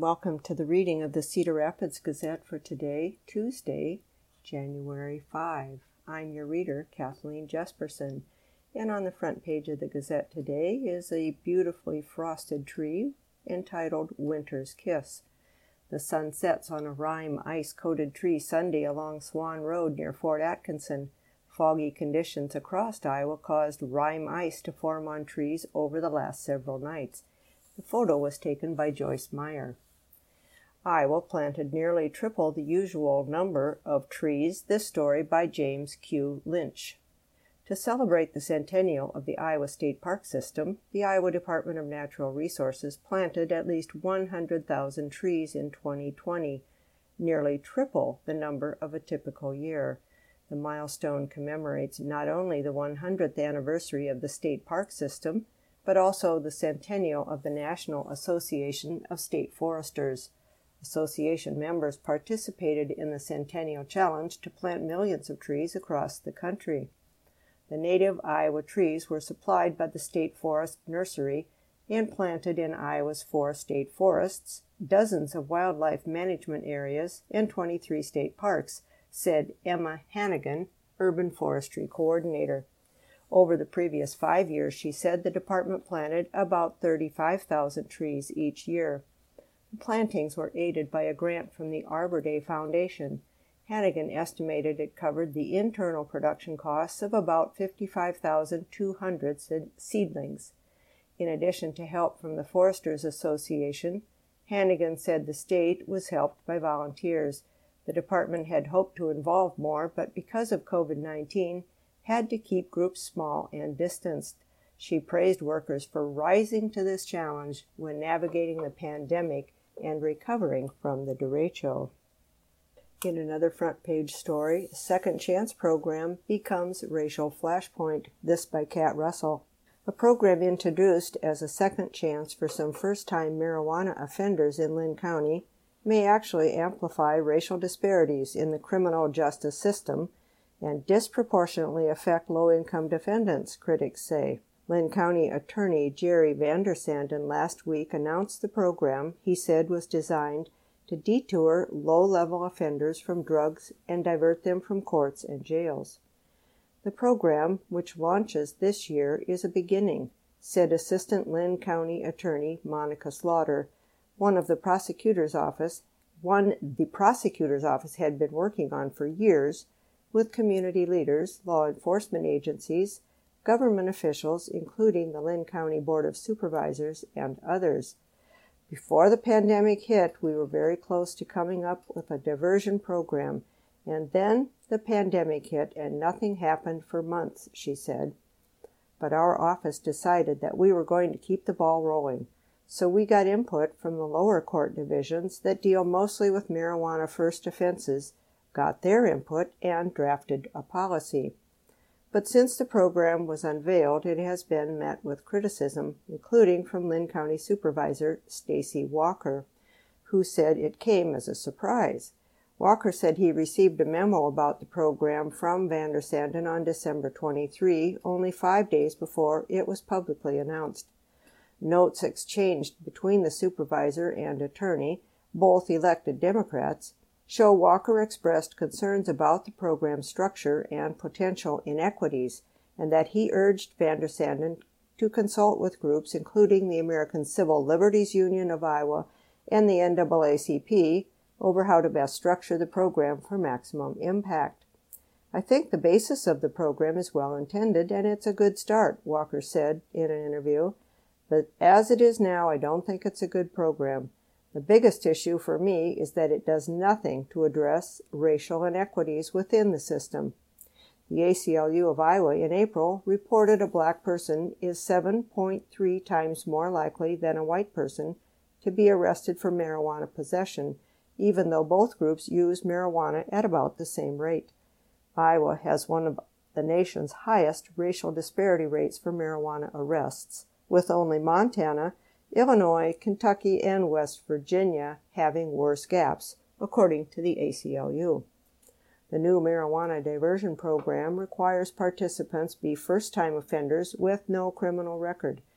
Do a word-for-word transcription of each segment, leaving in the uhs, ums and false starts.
welcome to the reading of the Cedar Rapids Gazette for today, Tuesday, January fifth. I'm your reader, Kathleen Jesperson, and on the front page of the Gazette today is a beautifully frosted tree entitled Winter's Kiss. The sun sets on a rime ice-coated tree Sunday along Swan Road near Fort Atkinson. Foggy conditions across Iowa caused rime ice to form on trees over the last several nights. The photo was taken by Joyce Meyer. Iowa planted nearly triple the usual number of trees, this story by James Q. Lynch. To celebrate the centennial of the Iowa State Park System, the Iowa Department of Natural Resources planted at least one hundred thousand trees in twenty twenty, nearly triple the number of a typical year. The milestone commemorates not only the one hundredth anniversary of the state park system, but also the centennial of the National Association of State Foresters. Association members participated in the Centennial Challenge to plant millions of trees across the country. The native Iowa trees were supplied by the State Forest Nursery and planted in Iowa's four state forests, dozens of wildlife management areas, and twenty-three state parks, said Emma Hannigan, Urban Forestry Coordinator. Over the previous five years, she said the department planted about thirty-five thousand trees each year. The plantings were aided by a grant from the Arbor Day Foundation. Hannigan estimated it covered the internal production costs of about fifty-five thousand two hundred seedlings. In addition to help from the Foresters Association, Hannigan said the state was helped by volunteers. The department had hoped to involve more, but because of COVID nineteen, had to keep groups small and distanced. She praised workers for rising to this challenge when navigating the pandemic and recovering from the derecho. In another front page story, Second Chance program becomes racial flashpoint. This by Kat Russell. A program introduced as a second chance for some first-time marijuana offenders in Linn County may actually amplify racial disparities in the criminal justice system and disproportionately affect low-income defendants, critics say. Linn County Attorney Jerry Vandersanden last week announced the program he said was designed to detour low-level offenders from drugs and divert them from courts and jails. The program, which launches this year, is a beginning, said Assistant Linn County Attorney Monica Slaughter. One of the prosecutor's office, one the prosecutor's office had been working on for years with community leaders, law enforcement agencies, government officials, including the Linn County Board of Supervisors and others. Before the pandemic hit, we were very close to coming up with a diversion program, and then the pandemic hit and nothing happened for months, she said. But our office decided that we were going to keep the ball rolling, so we got input from the lower court divisions that deal mostly with marijuana first offenses, got their input, and drafted a policy. But since the program was unveiled, it has been met with criticism, including from Linn County Supervisor Stacy Walker, who said it came as a surprise. Walker said he received a memo about the program from Vandersanden on December twenty-third, only five days before it was publicly announced. Notes exchanged between the supervisor and attorney, both elected Democrats, show Walker expressed concerns about the program structure and potential inequities, and that he urged Vandersanden to consult with groups including the American Civil Liberties Union of Iowa and the N double A C P over how to best structure the program for maximum impact. I think the basis of the program is well intended, and it's a good start, Walker said in an interview. But as it is now, I don't think it's a good program. The biggest issue for me is that it does nothing to address racial inequities within the system. The A C L U of Iowa in April reported a black person is seven point three times more likely than a white person to be arrested for marijuana possession, even though both groups use marijuana at about the same rate. Iowa has one of the nation's highest racial disparity rates for marijuana arrests, with only Montana, Illinois, Kentucky, and West Virginia having worse gaps, according to the A C L U. The new marijuana diversion program requires participants be first-time offenders with no criminal record.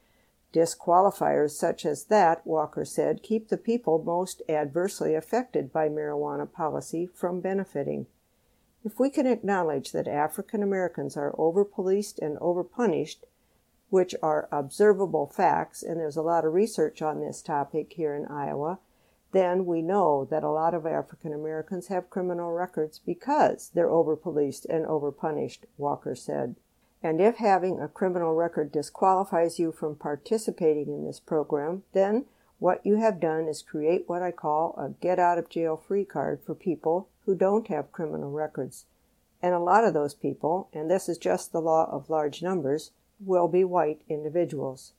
Disqualifiers such as that, Walker said, keep the people most adversely affected by marijuana policy from benefiting. If we can acknowledge that African Americans are overpoliced and overpunished, which are observable facts, and there's a lot of research on this topic here in Iowa, then we know that a lot of African Americans have criminal records because they're overpoliced and overpunished, Walker said. And if having a criminal record disqualifies you from participating in this program, then what you have done is create what I call a get-out-of-jail-free card for people who don't have criminal records. And a lot of those people, and this is just the law of large numbers, will be white individuals.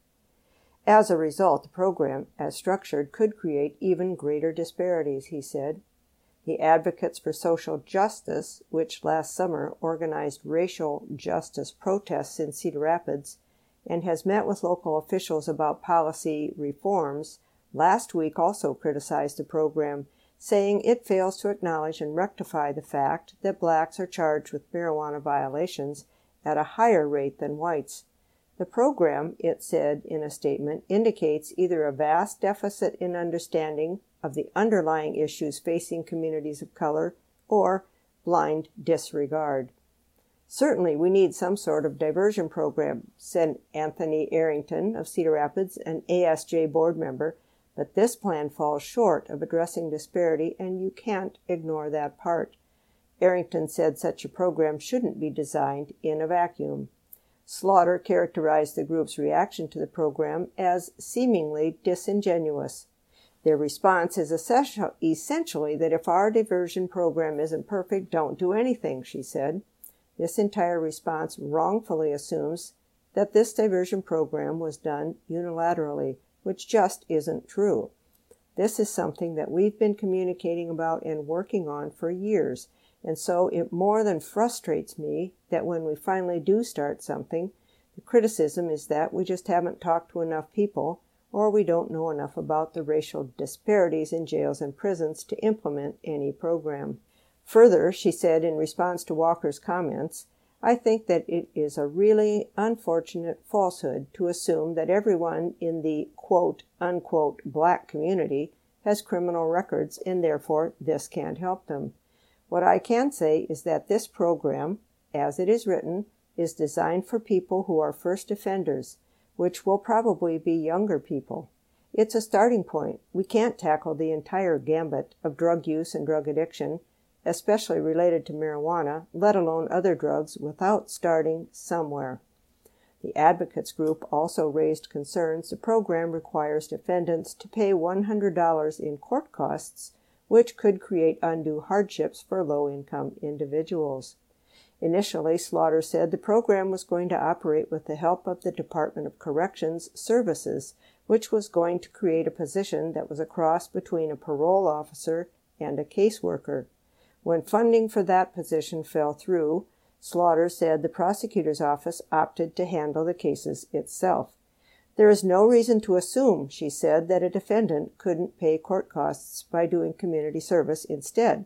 As a result, the program, as structured, could create even greater disparities, he said. The Advocates for Social Justice, which last summer organized racial justice protests in Cedar Rapids and has met with local officials about policy reforms, last week also criticized the program, saying it fails to acknowledge and rectify the fact that blacks are charged with marijuana violations at a higher rate than whites. The program, it said in a statement, indicates either a vast deficit in understanding of the underlying issues facing communities of color or blind disregard. Certainly, we need some sort of diversion program, said Anthony Arrington of Cedar Rapids, an A S J board member, but this plan falls short of addressing disparity, and you can't ignore that part. Arrington said such a program shouldn't be designed in a vacuum. Slaughter characterized the group's reaction to the program as seemingly disingenuous. Their response is essentially that if our diversion program isn't perfect, don't do anything, she said. This entire response wrongfully assumes that this diversion program was done unilaterally, which just isn't true. This is something that we've been communicating about and working on for years, and so it more than frustrates me that when we finally do start something, the criticism is that we just haven't talked to enough people, or we don't know enough about the racial disparities in jails and prisons to implement any program. Further, she said in response to Walker's comments, I think that it is a really unfortunate falsehood to assume that everyone in the quote-unquote black community has criminal records and therefore this can't help them. What I can say is that this program, as it is written, is designed for people who are first offenders, which will probably be younger people. It's a starting point. We can't tackle the entire gambit of drug use and drug addiction, especially related to marijuana, let alone other drugs, without starting somewhere. The advocates group also raised concerns the program requires defendants to pay one hundred dollars in court costs, which could create undue hardships for low-income individuals. Initially, Slaughter said the program was going to operate with the help of the Department of Corrections Services, which was going to create a position that was a cross between a parole officer and a caseworker. When funding for that position fell through, Slaughter said the prosecutor's office opted to handle the cases itself. There is no reason to assume, she said, that a defendant couldn't pay court costs by doing community service instead.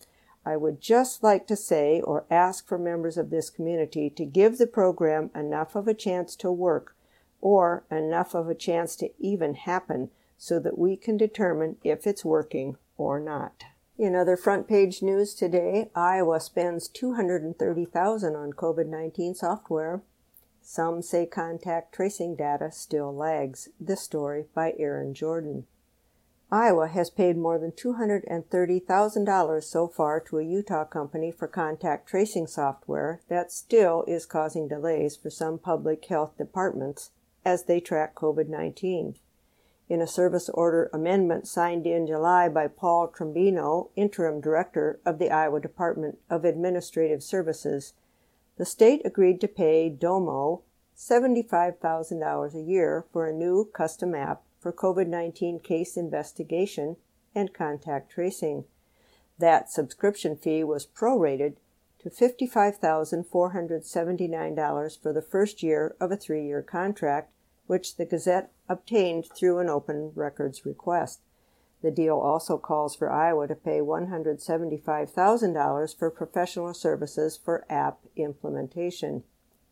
I would just like to say or ask for members of this community to give the program enough of a chance to work or enough of a chance to even happen so that we can determine if it's working or not. In other front page news today, Iowa spends two hundred thirty thousand dollars on COVID nineteen software. Some say contact tracing data still lags. This story by Aaron Jordan. Iowa has paid more than two hundred thirty thousand dollars so far to a Utah company for contact tracing software that still is causing delays for some public health departments as they track COVID nineteen. In a service order amendment signed in July by Paul Trombino, interim director of the Iowa Department of Administrative Services, the state agreed to pay Domo seventy-five thousand dollars a year for a new custom app for COVID nineteen case investigation and contact tracing. That subscription fee was prorated to fifty-five thousand four hundred seventy-nine dollars for the first year of a three-year contract, which the Gazette obtained through an open records request. The deal also calls for Iowa to pay one hundred seventy-five thousand dollars for professional services for app implementation.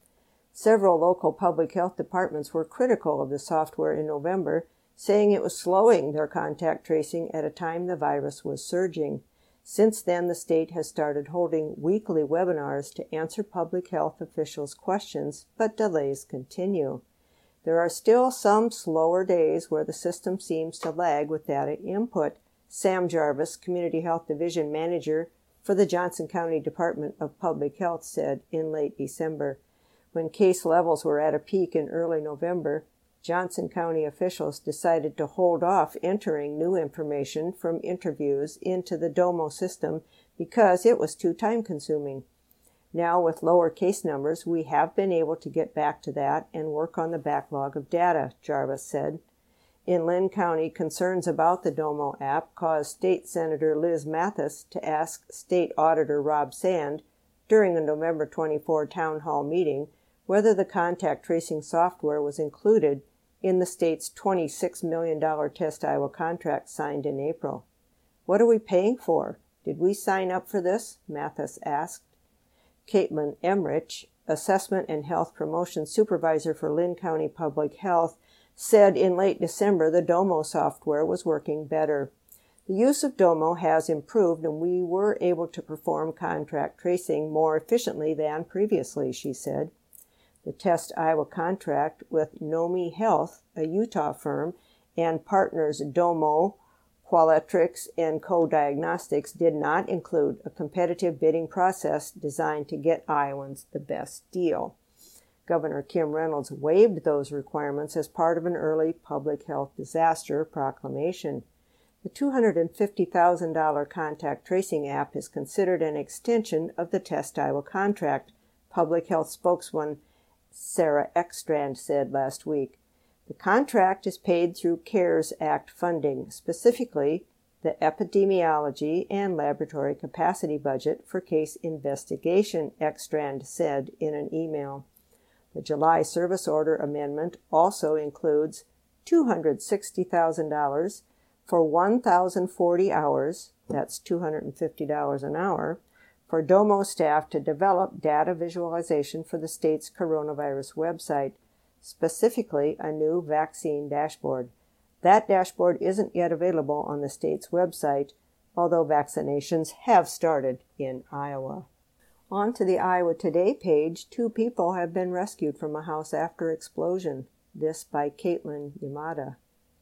Several local public health departments were critical of the software in November, saying it was slowing their contact tracing at a time the virus was surging. Since then, the state has started holding weekly webinars to answer public health officials' questions, but delays continue. There are still some slower days where the system seems to lag with data input, Sam Jarvis, Community Health Division Manager for the Johnson County Department of Public Health, said in late December. When case levels were at a peak in early November, Johnson County officials decided to hold off entering new information from interviews into the Domo system because it was too time-consuming. Now, with lower case numbers, we have been able to get back to that and work on the backlog of data, Jarvis said. In Lynn County, concerns about the Domo app caused State Senator Liz Mathis to ask State Auditor Rob Sand during a November twenty-fourth town hall meeting whether the contact tracing software was included in the state's twenty-six million dollars Test Iowa contract signed in April. "What are we paying for? Did we sign up for this?" Mathis asked. Caitlin Emrich, Assessment and Health Promotion Supervisor for Lynn County Public Health, said in late December the Domo software was working better. "The use of Domo has improved and we were able to perform contact tracing more efficiently than previously," she said. The Test Iowa contract with Nomi Health, a Utah firm, and partners Domo, Qualtrics, and Co-Diagnostics did not include a competitive bidding process designed to get Iowans the best deal. Governor Kim Reynolds waived those requirements as part of an early public health disaster proclamation. The two hundred fifty thousand dollars contact tracing app is considered an extension of the Test Iowa contract, public health spokeswoman Sarah Ekstrand said last week. The contract is paid through CARES Act funding, specifically the epidemiology and laboratory capacity budget for case investigation, Ekstrand said in an email. The July service order amendment also includes two hundred sixty thousand dollars for one thousand forty hours, that's two hundred fifty dollars an hour, for Domo staff to develop data visualization for the state's coronavirus website, specifically a new vaccine dashboard. That dashboard isn't yet available on the state's website, although vaccinations have started in Iowa. On to the Iowa Today page, two people have been rescued from a house after explosion. This by Caitlin Yamada.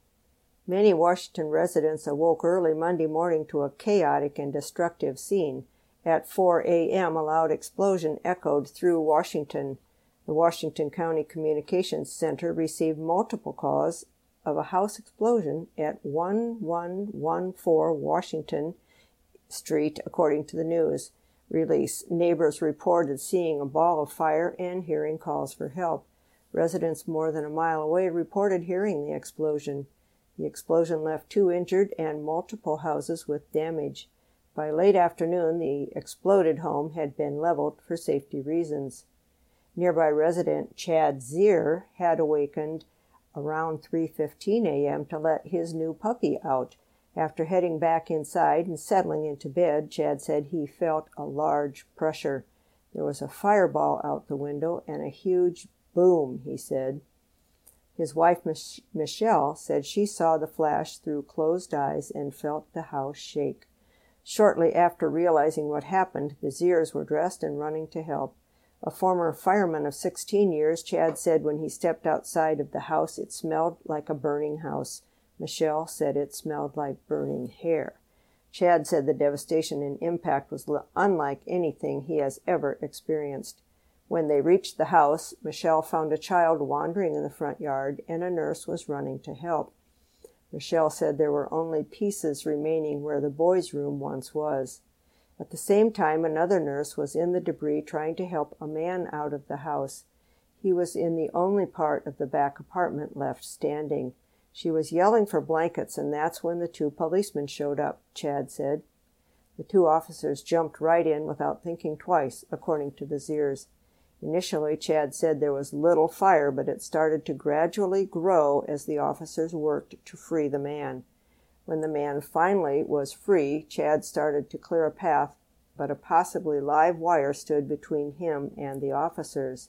Many Washington residents awoke early Monday morning to a chaotic and destructive scene. At four a.m., a loud explosion echoed through Washington. The Washington County Communications Center received multiple calls of a house explosion at one one one four Washington Street, according to the news release. Neighbors reported seeing a ball of fire and hearing calls for help. Residents more than a mile away reported hearing the explosion. The explosion left two injured and multiple houses with damage. By late afternoon, the exploded home had been leveled for safety reasons. Nearby resident Chad Zier had awakened around three fifteen a.m. to let his new puppy out. After heading back inside and settling into bed, Chad said he felt a large pressure. There was a fireball out the window and a huge boom, he said. His wife, Mich- Michelle, said she saw the flash through closed eyes and felt the house shake. Shortly after realizing what happened, the Ziers were dressed and running to help. A former fireman of sixteen years, Chad said when he stepped outside of the house, it smelled like a burning house. Michelle said it smelled like burning hair. Chad said the devastation and impact was unlike anything he has ever experienced. When they reached the house, Michelle found a child wandering in the front yard, and a nurse was running to help. Michelle said there were only pieces remaining where the boys' room once was. At the same time, another nurse was in the debris trying to help a man out of the house. He was in the only part of the back apartment left standing. She was yelling for blankets, and that's when the two policemen showed up, Chad said. The two officers jumped right in without thinking twice, according to the Ziers. Initially, Chad said there was little fire, but it started to gradually grow as the officers worked to free the man. When the man finally was free, Chad started to clear a path, but a possibly live wire stood between him and the officers.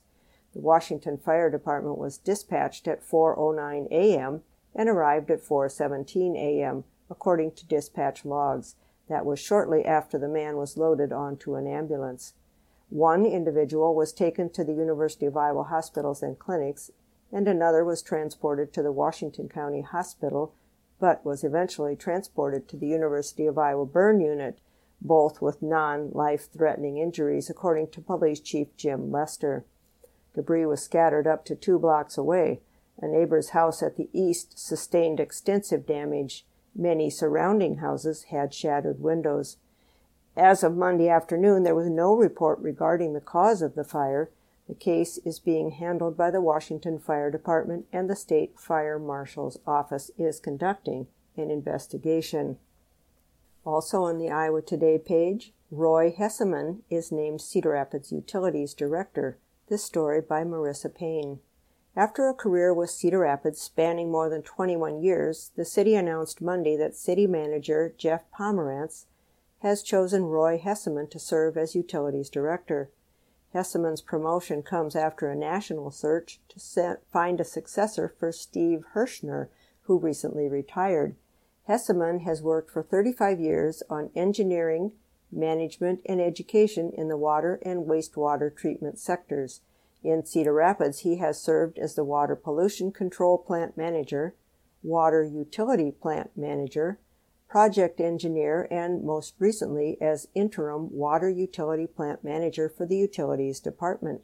The Washington Fire Department was dispatched at four oh nine a.m. and arrived at four seventeen a.m., according to dispatch logs. That was shortly after the man was loaded onto an ambulance. One individual was taken to the University of Iowa hospitals and clinics, and another was transported to the Washington County Hospital, but was eventually transported to the University of Iowa Burn Unit, both with non-life-threatening injuries, according to Police Chief Jim Lester. Debris was scattered up to two blocks away. A neighbor's house at the east sustained extensive damage. Many surrounding houses had shattered windows. As of Monday afternoon, there was no report regarding the cause of the fire. The case is being handled by the Washington Fire Department, and the State Fire Marshal's Office is conducting an investigation. Also on the Iowa Today page, Roy Hesseman is named Cedar Rapids Utilities Director. This story by Marissa Payne. After a career with Cedar Rapids spanning more than twenty-one years, the city announced Monday that City Manager Jeff Pomerantz has chosen Roy Hesseman to serve as Utilities Director. Hesseman's promotion comes after a national search to set, find a successor for Steve Hirschner, who recently retired. Hesseman has worked for thirty-five years on engineering, management, and education in the water and wastewater treatment sectors. In Cedar Rapids, he has served as the Water Pollution Control Plant Manager, Water Utility Plant Manager, Project Engineer, and most recently as Interim Water Utility Plant Manager for the Utilities Department.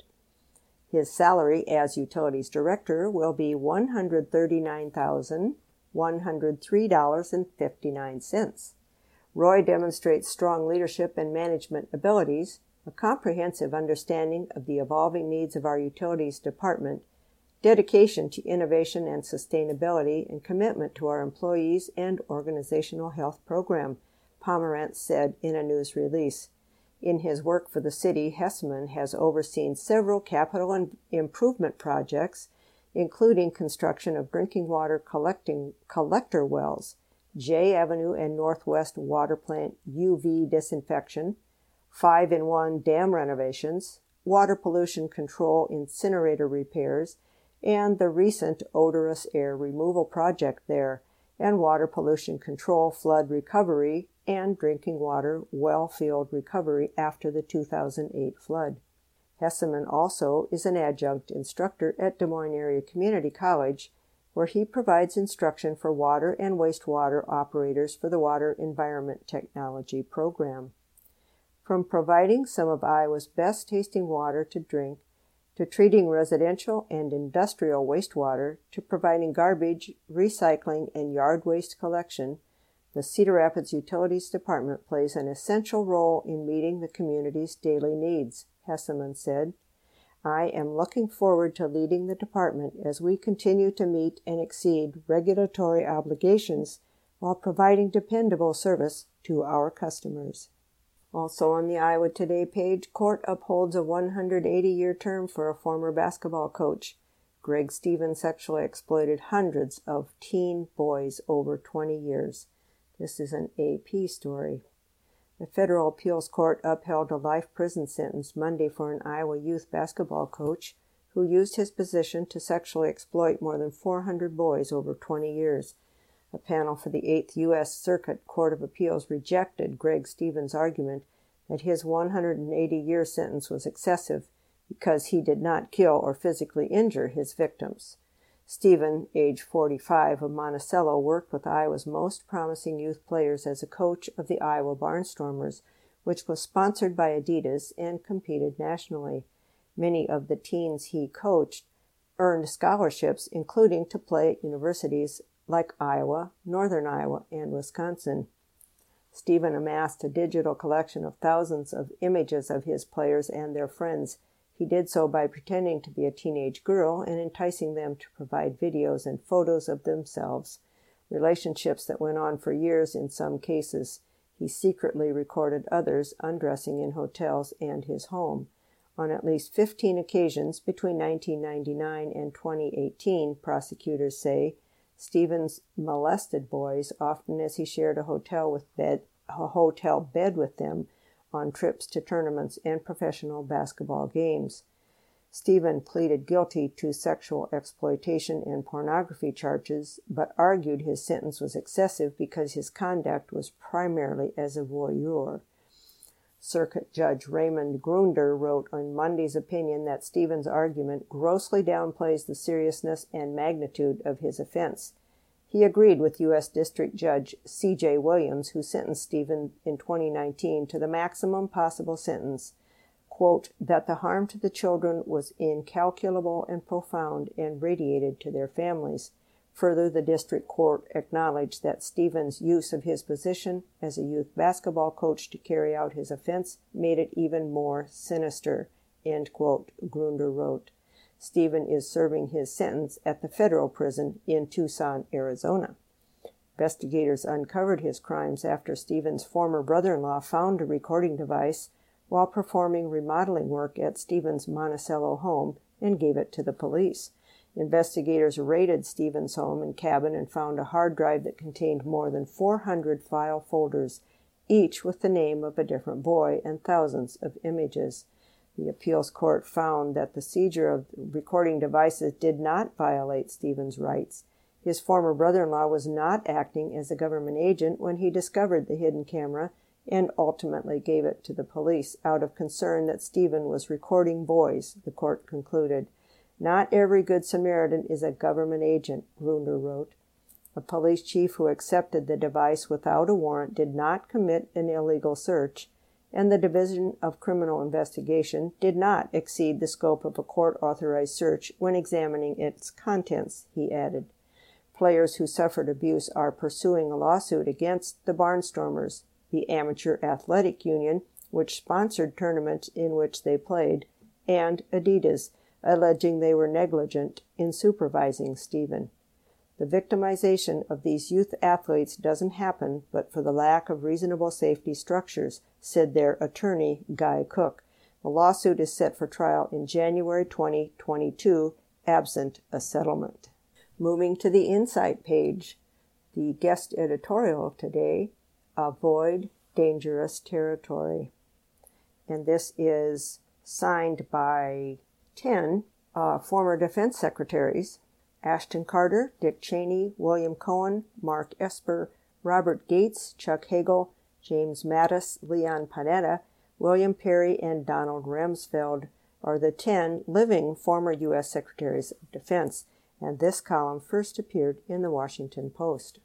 His salary as Utilities Director will be one hundred thirty-nine thousand one hundred three dollars and fifty-nine cents. Roy demonstrates strong leadership and management abilities, a comprehensive understanding of the evolving needs of our Utilities Department, dedication to innovation and sustainability, and commitment to our employees and organizational health program, Pomerantz said in a news release. In his work for the city, Hesseman has overseen several capital improvement projects, including construction of drinking water collecting collector wells, J Avenue and Northwest Water Plant U V disinfection, five-in-one dam renovations, water pollution control incinerator repairs, and the recent odorous air removal project there, and water pollution control flood recovery and drinking water well field recovery after the two thousand eight flood. Hesseman also is an adjunct instructor at Des Moines Area Community College, where he provides instruction for water and wastewater operators for the Water Environment Technology program. From providing some of Iowa's best-tasting water to drink, to treating residential and industrial wastewater, to providing garbage, recycling, and yard waste collection, the Cedar Rapids Utilities Department plays an essential role in meeting the community's daily needs, Hesseman said. I am looking forward to leading the department as we continue to meet and exceed regulatory obligations while providing dependable service to our customers. Also on the Iowa Today page, court upholds a one hundred eighty-year term for a former basketball coach. Greg Stevens sexually exploited hundreds of teen boys over twenty years. This is an A P story. The federal appeals court upheld a life prison sentence Monday for an Iowa youth basketball coach who used his position to sexually exploit more than four hundred boys over twenty years. A panel for the eighth U S Circuit Court of Appeals rejected Greg Stevens' argument that his one hundred eighty-year sentence was excessive because he did not kill or physically injure his victims. Stephen, age forty-five, of Monticello, worked with Iowa's most promising youth players as a coach of the Iowa Barnstormers, which was sponsored by Adidas and competed nationally. Many of the teens he coached earned scholarships, including to play at universities like Iowa, Northern Iowa, and Wisconsin. Stephen amassed a digital collection of thousands of images of his players and their friends. He did so by pretending to be a teenage girl and enticing them to provide videos and photos of themselves, relationships that went on for years in some cases. He secretly recorded others undressing in hotels and his home. On at least fifteen occasions between nineteen ninety-nine and twenty eighteen, prosecutors say, Stevens molested boys often as he shared a hotel with bed, a hotel bed with them on trips to tournaments and professional basketball games. Stephen pleaded guilty to sexual exploitation and pornography charges, but argued his sentence was excessive because his conduct was primarily as a voyeur. Circuit Judge Raymond Grunder wrote on Monday's opinion that Stephen's argument grossly downplays the seriousness and magnitude of his offense. He agreed with U S District Judge C J Williams, who sentenced Stephen in twenty nineteen to the maximum possible sentence, quote, that the harm to the children was incalculable and profound and radiated to their families. Further, the district court acknowledged that Stephen's use of his position as a youth basketball coach to carry out his offense made it even more sinister, end quote, Grunder wrote. Stephen is serving his sentence at the federal prison in Tucson, Arizona. Investigators uncovered his crimes after Stephen's former brother-in-law found a recording device while performing remodeling work at Stephen's Monticello home and gave it to the police. Investigators raided Stephen's home and cabin and found a hard drive that contained more than four hundred file folders, each with the name of a different boy and thousands of images. The appeals court found that the seizure of recording devices did not violate Stephen's rights. His former brother-in-law was not acting as a government agent when he discovered the hidden camera and ultimately gave it to the police out of concern that Stephen was recording boys, the court concluded. Not every Good Samaritan is a government agent, Grunder wrote. A police chief who accepted the device without a warrant did not commit an illegal search, and the Division of Criminal Investigation did not exceed the scope of a court-authorized search when examining its contents, he added. Players who suffered abuse are pursuing a lawsuit against the Barnstormers, the Amateur Athletic Union, which sponsored tournaments in which they played, and Adidas, alleging they were negligent in supervising Stephen. The victimization of these youth athletes doesn't happen but for the lack of reasonable safety structures, said their attorney, Guy Cook. The lawsuit is set for trial in January twenty twenty-two, absent a settlement. Moving to the Insight page, the guest editorial today, Avoid Dangerous Territory. And this is signed by ten uh, former defense secretaries: Ashton Carter, Dick Cheney, William Cohen, Mark Esper, Robert Gates, Chuck Hagel, James Mattis, Leon Panetta, William Perry, and Donald Rumsfeld are the ten living former U S Secretaries of Defense, and this column first appeared in the Washington Post.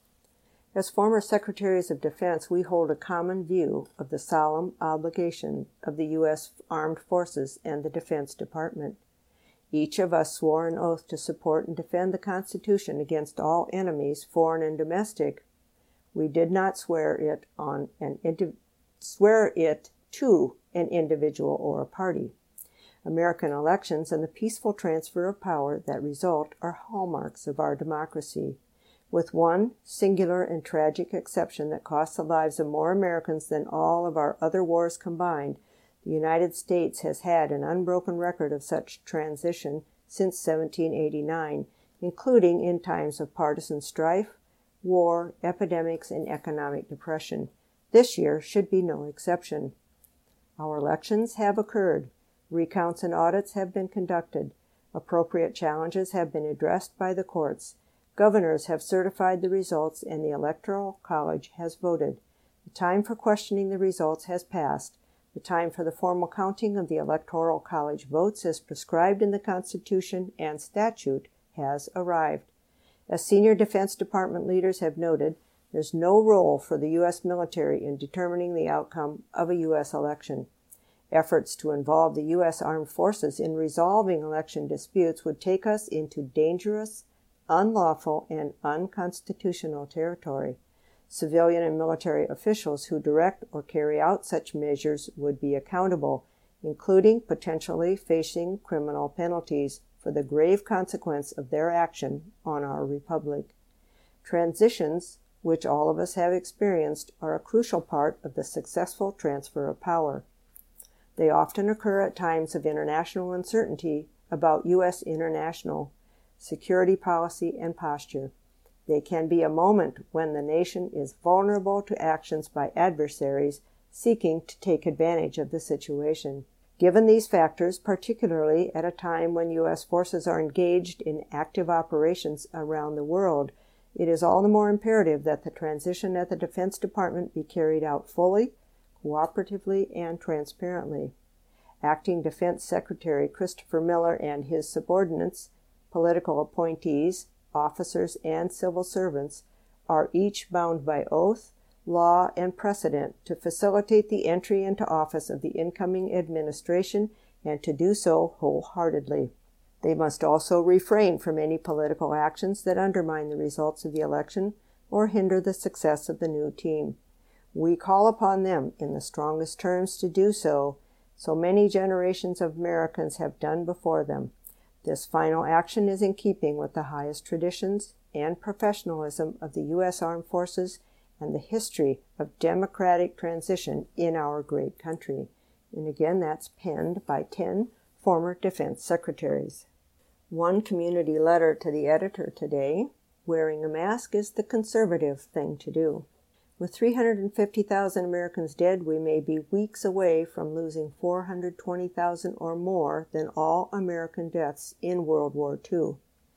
As former Secretaries of Defense, we hold a common view of the solemn obligation of the U S Armed Forces and the Defense Department. Each of us swore an oath to support and defend the Constitution against all enemies, foreign and domestic. We did not swear it on an indi- swear it to an individual or a party. American elections and the peaceful transfer of power that result are hallmarks of our democracy. With one singular and tragic exception that cost the lives of more Americans than all of our other wars combined, the United States has had an unbroken record of such transition since seventeen eighty-nine, including in times of partisan strife, war, epidemics, and economic depression. This year should be no exception. Our elections have occurred. Recounts and audits have been conducted. Appropriate challenges have been addressed by the courts. Governors have certified the results, and the Electoral College has voted. The time for questioning the results has passed. The time for the formal counting of the Electoral College votes as prescribed in the Constitution and statute has arrived. As senior Defense Department leaders have noted, there's no role for the U S military in determining the outcome of a U S election. Efforts to involve the U S Armed Forces in resolving election disputes would take us into dangerous, unlawful, and unconstitutional territory. Civilian and military officials who direct or carry out such measures would be accountable, including potentially facing criminal penalties for the grave consequence of their action on our republic. Transitions, which all of us have experienced, are a crucial part of the successful transfer of power. They often occur at times of international uncertainty about U S international security policy and posture. They can be a moment when the nation is vulnerable to actions by adversaries seeking to take advantage of the situation. Given these factors, particularly at a time when U S forces are engaged in active operations around the world, it is all the more imperative that the transition at the Defense Department be carried out fully, cooperatively, and transparently. Acting Defense Secretary Christopher Miller and his subordinates, political appointees, officers, and civil servants are each bound by oath, law, and precedent to facilitate the entry into office of the incoming administration and to do so wholeheartedly. They must also refrain from any political actions that undermine the results of the election or hinder the success of the new team. We call upon them in the strongest terms to do so, so many generations of Americans have done before them. This final action is in keeping with the highest traditions and professionalism of the U S Armed Forces and the history of democratic transition in our great country. And again, that's penned by ten former defense secretaries. One community letter to the editor today: wearing a mask is the conservative thing to do. With three hundred fifty thousand Americans dead, we may be weeks away from losing four hundred twenty thousand or more than all American deaths in World War Two.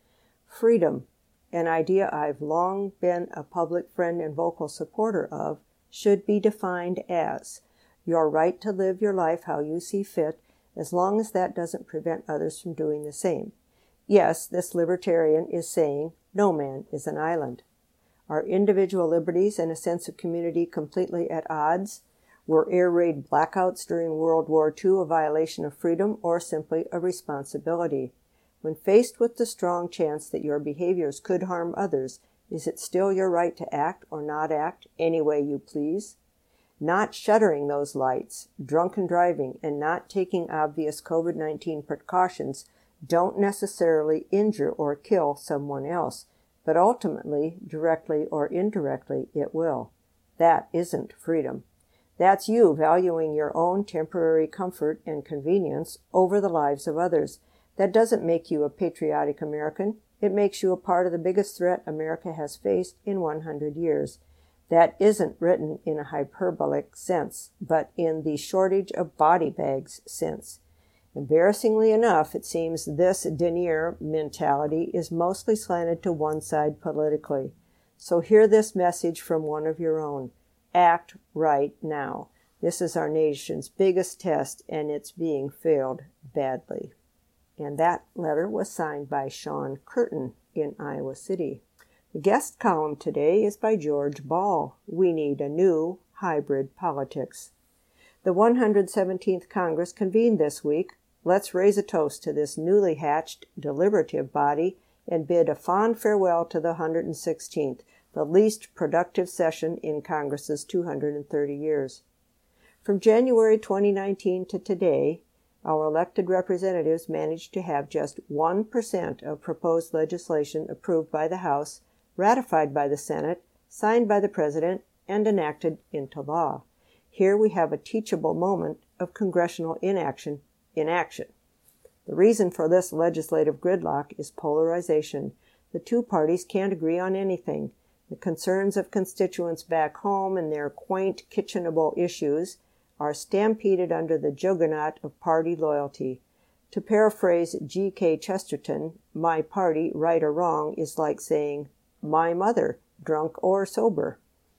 Freedom, an idea I've long been a public friend and vocal supporter of, should be defined as your right to live your life how you see fit, as long as that doesn't prevent others from doing the same. Yes, this libertarian is saying no man is an island. Are individual liberties and a sense of community completely at odds? Were air raid blackouts during World War Two a violation of freedom or simply a responsibility? When faced with the strong chance that your behaviors could harm others, is it still your right to act or not act any way you please? Not shuttering those lights, drunken driving, and not taking obvious COVID nineteen precautions don't necessarily injure or kill someone else, but ultimately, directly or indirectly, it will. That isn't freedom. That's you valuing your own temporary comfort and convenience over the lives of others. That doesn't make you a patriotic American. It makes you a part of the biggest threat America has faced in one hundred years. That isn't written in a hyperbolic sense, but in the shortage of body bags sense. Embarrassingly enough, it seems this denier mentality is mostly slanted to one side politically. So hear this message from one of your own. Act right now. This is our nation's biggest test, and it's being failed badly. And that letter was signed by Sean Curtin in Iowa City. The guest column today is by George Ball. We need a new hybrid politics. The one hundred seventeenth Congress convened this week. Let's raise a toast to this newly hatched, deliberative body and bid a fond farewell to the one hundred sixteenth, the least productive session in Congress's two hundred thirty years. From January twenty nineteen to today, our elected representatives managed to have just one percent of proposed legislation approved by the House, ratified by the Senate, signed by the President, and enacted into law. Here we have a teachable moment of congressional inaction in action. The reason for this legislative gridlock is polarization. The two parties can't agree on anything. The concerns of constituents back home and their quaint, kitchenable issues are stampeded under the juggernaut of party loyalty. To paraphrase G K Chesterton, my party, right or wrong, is like saying, my mother, drunk or sober.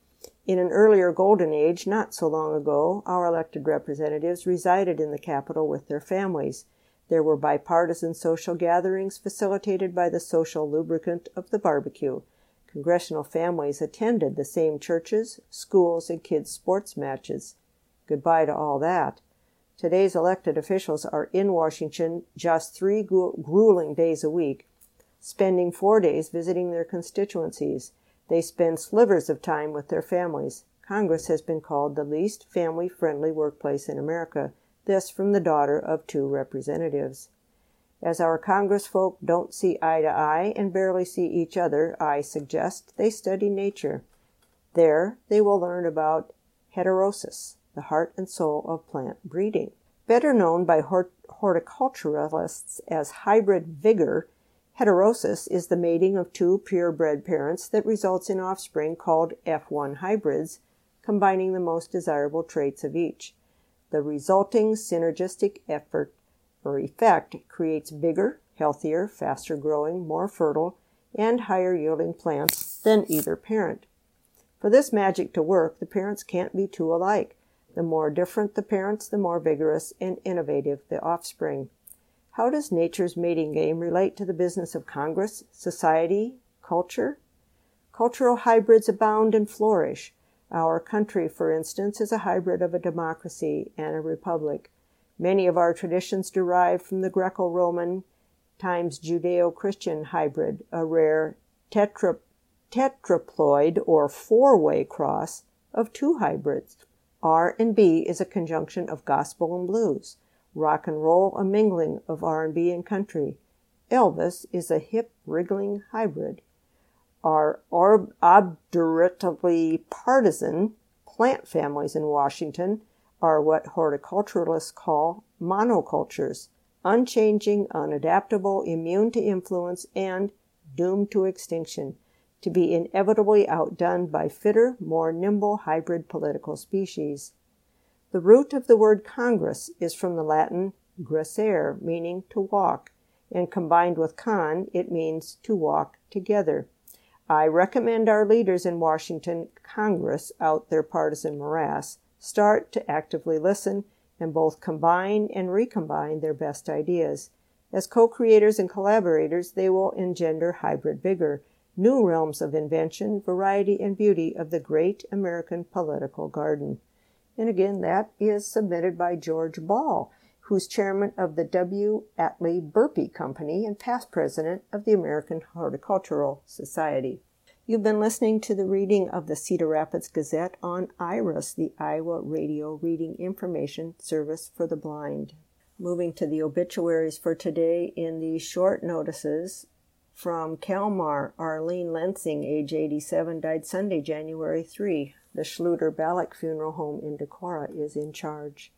In an earlier golden age, not so long ago, our elected representatives resided in the Capitol with their families. There were bipartisan social gatherings facilitated by the social lubricant of the barbecue. Congressional families attended the same churches, schools, and kids' sports matches. Goodbye to all that. Today's elected officials are in Washington just three gru- grueling days a week, spending four days visiting their constituencies. They spend slivers of time with their families. Congress has been called the least family-friendly workplace in America. This from the daughter of two representatives. As our congressfolk don't see eye to eye and barely see each other, I suggest they study nature. There, they will learn about heterosis, the heart and soul of plant breeding. Better known by hort- horticulturalists as hybrid vigor, heterosis is the mating of two purebred parents that results in offspring called F one hybrids, combining the most desirable traits of each. The resulting synergistic effort or effect creates bigger, healthier, faster-growing, more fertile, and higher-yielding plants than either parent. For this magic to work, the parents can't be two alike. The more different the parents, the more vigorous and innovative the offspring. How does nature's mating game relate to the business of Congress, society, culture? Cultural hybrids abound and flourish. Our country, for instance, is a hybrid of a democracy and a republic. Many of our traditions derive from the Greco-Roman times Judeo-Christian hybrid, a rare tetra, tetraploid or four-way cross of two hybrids. R and B is a conjunction of gospel and blues. Rock and roll, a mingling of R and B and country. Elvis is a hip, wriggling hybrid. Our ob- obduratively partisan plant families in Washington are what horticulturalists call monocultures, unchanging, unadaptable, immune to influence, and doomed to extinction, to be inevitably outdone by fitter, more nimble hybrid political species. The root of the word Congress is from the Latin gresere, meaning to walk, and combined with con, it means to walk together. I recommend our leaders in Washington Congress out their partisan morass start to actively listen and both combine and recombine their best ideas. As co-creators and collaborators, they will engender hybrid vigor, new realms of invention, variety, and beauty of the great American political garden. And again, that is submitted by George Ball, who's chairman of the W. Atlee Burpee Company and past president of the American Horticultural Society. You've been listening to the reading of the Cedar Rapids Gazette on I R I S, the Iowa Radio Reading Information Service for the Blind. Moving to the obituaries for today in the short notices. From Kalmar, Arlene Lensing, age eighty-seven, died Sunday, January third. The Schluter-Ballock Funeral Home in Decorah is in charge.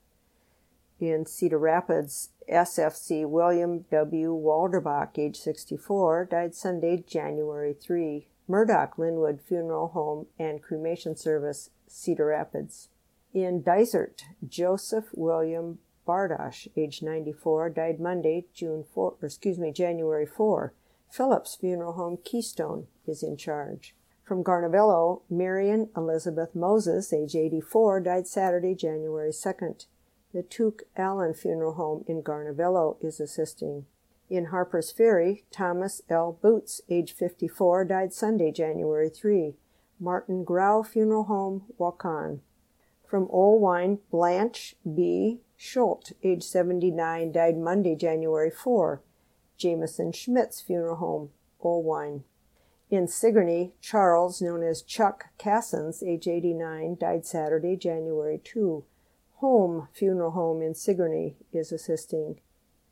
In Cedar Rapids, S F C William W. Walderbach, age sixty-four, died Sunday, January third. Murdoch Linwood Funeral Home and Cremation Service, Cedar Rapids. In Dysart, Joseph William Bardosh, age ninety-four, died Monday, June fourth, or excuse me, January fourth. Phillips Funeral Home, Keystone, is in charge. From Garnavillo, Marion Elizabeth Moses, age eighty-four, died Saturday, January second. The Tuke Allen Funeral Home in Garnavillo is assisting. In Harper's Ferry, Thomas L. Boots, age fifty-four, died Sunday, January third. Martin Grau Funeral Home, Waukon. From Olwine, Blanche B. Schultz, age seventy-nine, died Monday, January fourth. Jameson Schmitz Funeral Home, Olwine. In Sigourney, Charles, known as Chuck Cassens, age eighty-nine, died Saturday, January second. Home Funeral Home in Sigourney is assisting.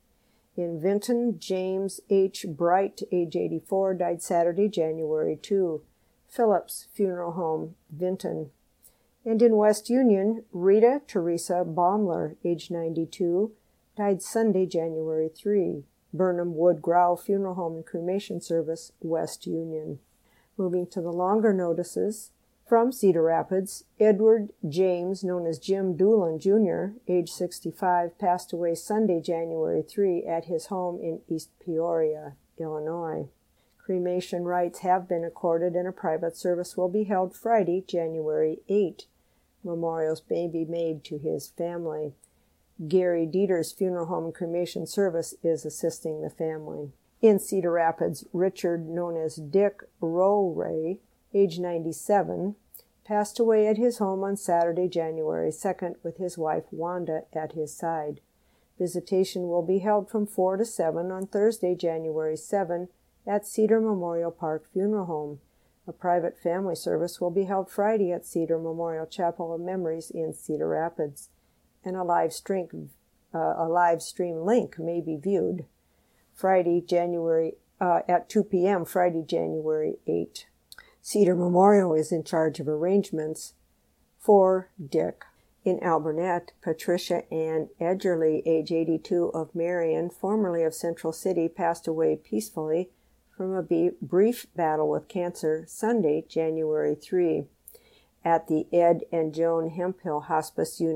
In Vinton, James H. Bright, age eighty-four, died Saturday, January second. Phillips Funeral Home, Vinton. And in West Union, Rita Teresa Baumler, age ninety-two, died Sunday, January third. Burnham Wood Grau Funeral Home and Cremation Service, West Union. Moving to the longer notices. From Cedar Rapids, Edward James, known as Jim Doolin, Junior, age sixty-five, passed away Sunday, January third, at his home in East Peoria, Illinois. Cremation rites have been accorded and a private service will be held Friday, January eighth. Memorials may be made to his family. Gary Dieter's Funeral Home and Cremation Service is assisting the family. In Cedar Rapids, Richard, known as Dick Rowray, age ninety-seven, passed away at his home on Saturday, January second, with his wife Wanda at his side. Visitation will be held from four to seven on Thursday, January seventh, at Cedar Memorial Park Funeral Home. A private family service will be held Friday at Cedar Memorial Chapel of Memories in Cedar Rapids, and a live stream, uh, a live stream link may be viewed Friday, January uh, at two p.m. Friday, January eighth. Cedar Memorial is in charge of arrangements for Dick. In Alburnett, Patricia Ann Edgerly, age eighty-two, of Marion, formerly of Central City, passed away peacefully from a b- brief battle with cancer Sunday, January third, at the Ed and Joan Hemphill Hospice Unit.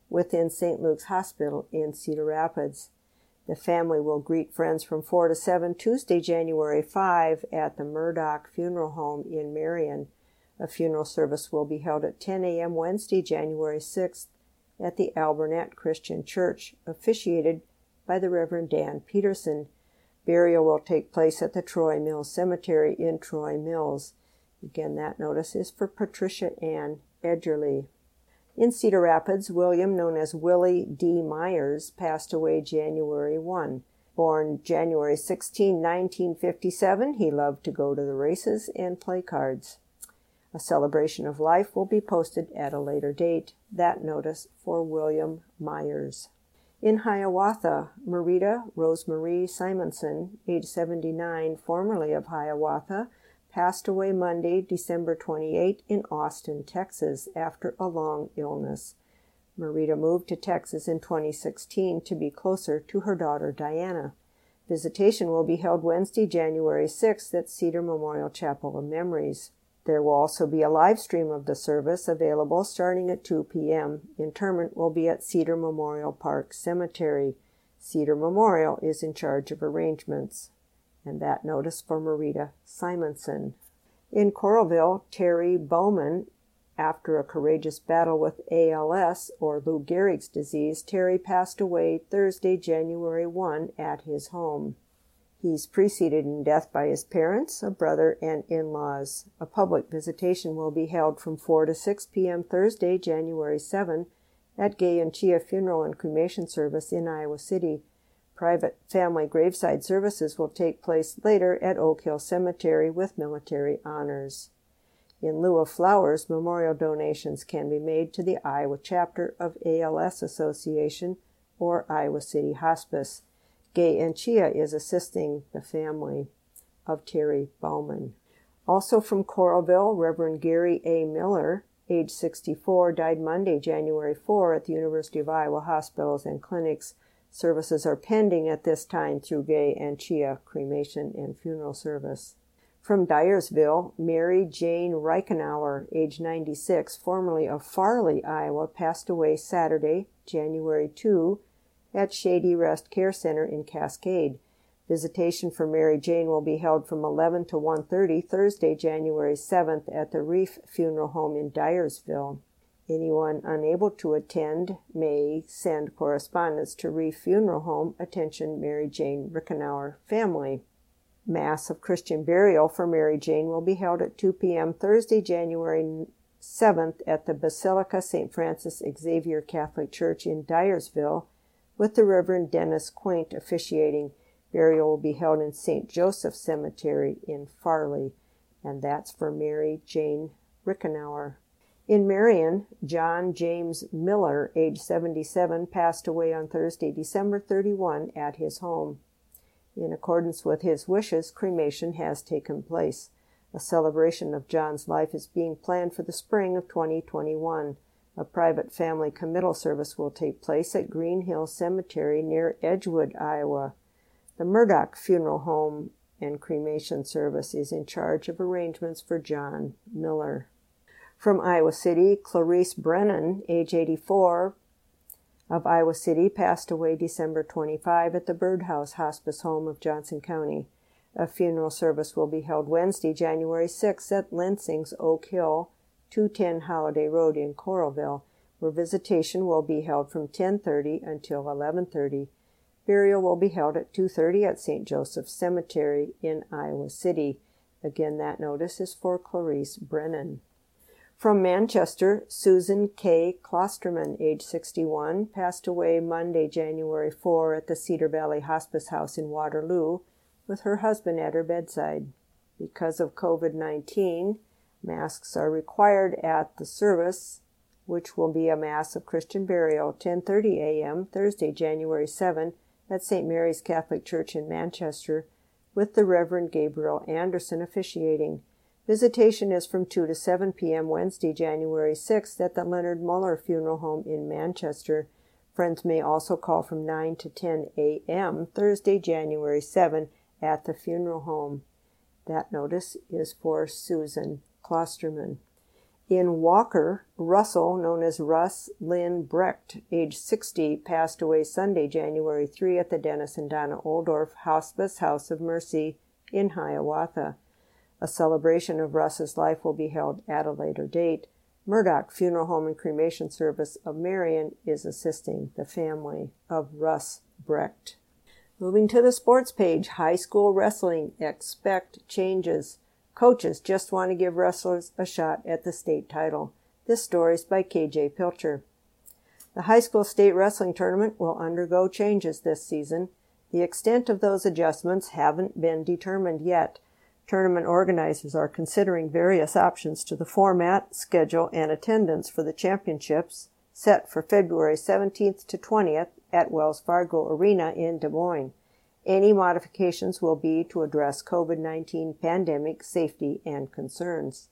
within Saint Luke's Hospital in Cedar Rapids. The family will greet friends from four to seven Tuesday, January fifth at the Murdoch Funeral Home in Marion. A funeral service will be held at ten a.m. Wednesday, January sixth at the Alburnett Christian Church, officiated by the Reverend Dan Peterson. Burial will take place at the Troy Mills Cemetery in Troy Mills. Again, that notice is for Patricia Ann Edgerly. In Cedar Rapids, William, known as Willie D. Myers, passed away January first. Born January sixteenth, nineteen fifty-seven, he loved to go to the races and play cards. A celebration of life will be posted at a later date. That notice for William Myers. In Hiawatha, Marita Rosemarie Simonson, age seventy-nine, formerly of Hiawatha, passed away Monday, December twenty-eighth, in Austin, Texas, after a long illness. Marita moved to Texas in twenty sixteen to be closer to her daughter Diana. Visitation will be held Wednesday, January sixth at Cedar Memorial Chapel of Memories. There will also be a live stream of the service available starting at two p.m. Interment will be at Cedar Memorial Park Cemetery. Cedar Memorial is in charge of arrangements. And that notice for Marita Simonson. In Coralville, Terry Bowman, after a courageous battle with A L S, or Lou Gehrig's disease, Terry passed away Thursday, January first, at his home. He's preceded in death by his parents, a brother, and in-laws. A public visitation will be held from four to six p.m. Thursday, January seventh, at Gay and Chia Funeral and Cremation Service in Iowa City. Private family graveside services will take place later at Oak Hill Cemetery with military honors. In lieu of flowers, memorial donations can be made to the Iowa chapter of A L S Association or Iowa City Hospice. Gay and Chia is assisting the family of Terry Bowman. Also from Coralville, Reverend Gary A. Miller, age sixty-four, died Monday, January fourth at the University of Iowa Hospitals and Clinics. Services are pending at this time through Gay and Chia Cremation and Funeral Service. From Dyersville, Mary Jane Reichenauer, age ninety-six, formerly of Farley, Iowa, passed away Saturday, January second, at Shady Rest Care Center in Cascade. Visitation for Mary Jane will be held from eleven to one thirty Thursday, January seventh at the Reef Funeral Home in Dyersville. Anyone unable to attend may send correspondence to Reef Funeral Home, attention Mary Jane Reichenauer family. Mass of Christian burial for Mary Jane will be held at two p.m. Thursday, January seventh at the Basilica Saint Francis Xavier Catholic Church in Dyersville, with the Reverend Dennis Quaint officiating. Burial will be held in Saint Joseph Cemetery in Farley, and that's for Mary Jane Reichenauer. In Marion, John James Miller, age seventy-seven, passed away on Thursday, December thirty-first, at his home. In accordance with his wishes, cremation has taken place. A celebration of John's life is being planned for the spring of twenty twenty-one. A private family committal service will take place at Green Hill Cemetery near Edgewood, Iowa. The Murdoch Funeral Home and Cremation Service is in charge of arrangements for John Miller. From Iowa City, Clarice Brennan, age eighty-four, of Iowa City, passed away December twenty-fifth at the Birdhouse Hospice Home of Johnson County. A funeral service will be held Wednesday, January sixth at Lansing's Oak Hill, two ten Holiday Road in Coralville, where visitation will be held from ten thirty until eleven thirty. Burial will be held at two thirty at Saint Joseph Cemetery in Iowa City. Again, that notice is for Clarice Brennan. From Manchester, Susan K. Klosterman, age sixty-one, passed away Monday, January fourth at the Cedar Valley Hospice House in Waterloo, with her husband at her bedside. Because of COVID nineteen, masks are required at the service, which will be a Mass of Christian Burial, ten thirty a.m., Thursday, January seventh, at Saint Mary's Catholic Church in Manchester, with the Reverend Gabriel Anderson officiating. Visitation is from two to seven p.m. Wednesday, January sixth at the Leonard Muller Funeral Home in Manchester. Friends may also call from nine to ten a.m. Thursday, January seventh at the funeral home. That notice is for Susan Klosterman. In Walker, Russell, known as Russ Lynn Brecht, age sixty, passed away Sunday, January third at the Dennis and Donna Oldorf Hospice House of Mercy in Hiawatha. A celebration of Russ's life will be held at a later date. Murdoch Funeral Home and Cremation Service of Marion is assisting the family of Russ Brecht. Moving to the sports page, high school wrestling, expect changes. Coaches just want to give wrestlers a shot at the state title. This story is by K J Pilcher. The high school state wrestling tournament will undergo changes this season. The extent of those adjustments haven't been determined yet. Tournament organizers are considering various options to the format, schedule, and attendance for the championships set for February seventeenth to twentieth at Wells Fargo Arena in Des Moines. Any modifications will be to address COVID nineteen pandemic safety and concerns.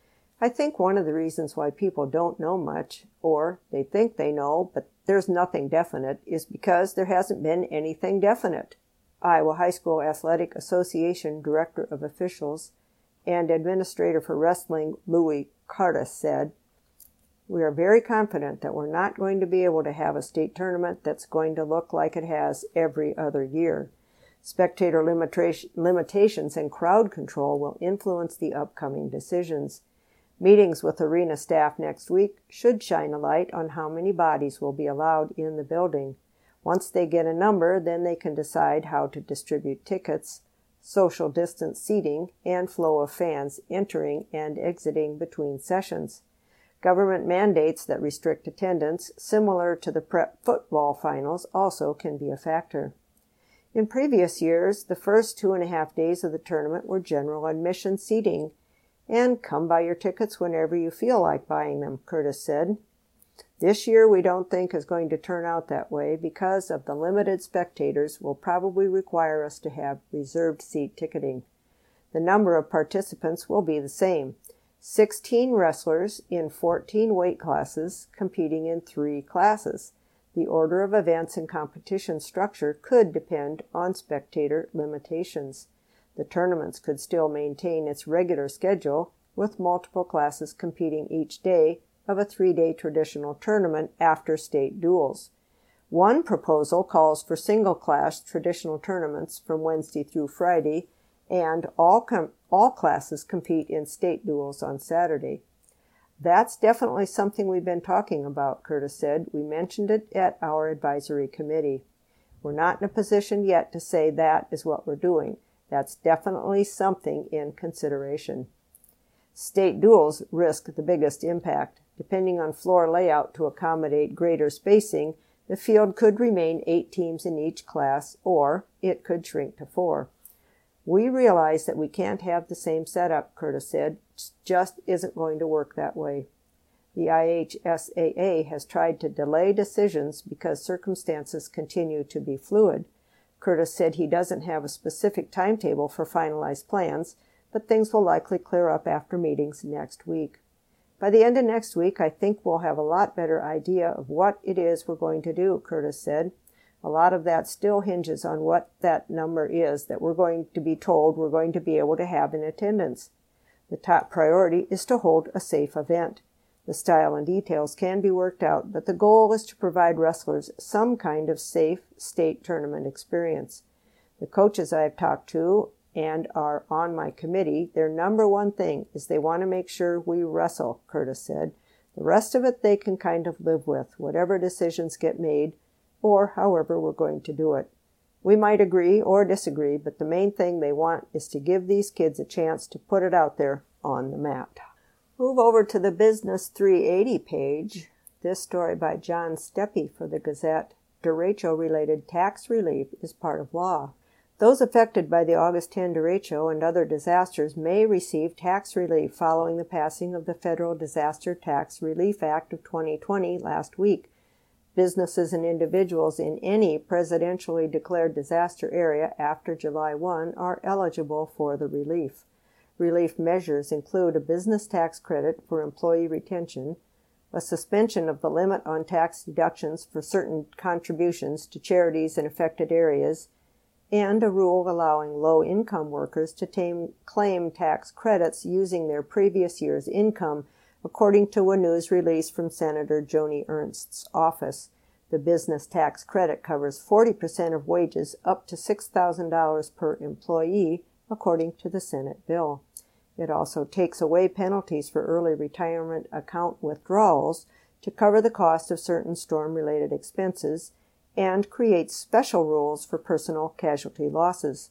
I think one of the reasons why people don't know much, or they think they know, but there's nothing definite, is because there hasn't been anything definite. Iowa High School Athletic Association Director of Officials and Administrator for Wrestling Louis Curtis said, "We are very confident that we're not going to be able to have a state tournament that's going to look like it has every other year. Spectator limita- limitations and crowd control will influence the upcoming decisions. Meetings with arena staff next week should shine a light on how many bodies will be allowed in the building. Once they get a number, then they can decide how to distribute tickets, social distance seating, and flow of fans entering and exiting between sessions. Government mandates that restrict attendance, similar to the prep football finals, also can be a factor." In previous years, the first two and a half days of the tournament were general admission seating, and come buy your tickets whenever you feel like buying them, Curtis said. This year we don't think is going to turn out that way because of the limited spectators will probably require us to have reserved seat ticketing. The number of participants will be the same. sixteen wrestlers in fourteen weight classes competing in three classes. The order of events and competition structure could depend on spectator limitations. The tournaments could still maintain its regular schedule, with multiple classes competing each day of a three-day traditional tournament after state duels. One proposal calls for single-class traditional tournaments from Wednesday through Friday, and all, com- all classes compete in state duels on Saturday. "That's definitely something we've been talking about," Curtis said. "We mentioned it at our advisory committee. We're not in a position yet to say that is what we're doing. That's definitely something in consideration." State duels risk the biggest impact. Depending on floor layout to accommodate greater spacing, the field could remain eight teams in each class, or it could shrink to four. "We realize that we can't have the same setup," Curtis said. "It just isn't going to work that way." The I H S A A has tried to delay decisions because circumstances continue to be fluid. Curtis said he doesn't have a specific timetable for finalized plans, but things will likely clear up after meetings next week. "By the end of next week, I think we'll have a lot better idea of what it is we're going to do," Curtis said. "A lot of that still hinges on what that number is that we're going to be told we're going to be able to have in attendance. The top priority is to hold a safe event. The style and details can be worked out, but the goal is to provide wrestlers some kind of safe state tournament experience. The coaches I have talked to and are on my committee, their number one thing is they want to make sure we wrestle," Curtis said. "The rest of it they can kind of live with, whatever decisions get made, or however we're going to do it. We might agree or disagree, but the main thing they want is to give these kids a chance to put it out there on the map." Move over to the Business three eighty page. This story by John Steppe for the Gazette. Derecho-related tax relief is part of law. Those affected by the August tenth derecho and other disasters may receive tax relief following the passing of the Federal Disaster Tax Relief Act of twenty twenty last week. Businesses and individuals in any presidentially declared disaster area after July first are eligible for the relief. Relief measures include a business tax credit for employee retention, a suspension of the limit on tax deductions for certain contributions to charities in affected areas, and a rule allowing low-income workers to tame, claim tax credits using their previous year's income according to a news release from Senator Joni Ernst's office. The business tax credit covers forty percent of wages up to six thousand dollars per employee, according to the Senate bill. It also takes away penalties for early retirement account withdrawals to cover the cost of certain storm-related expenses and creates special rules for personal casualty losses.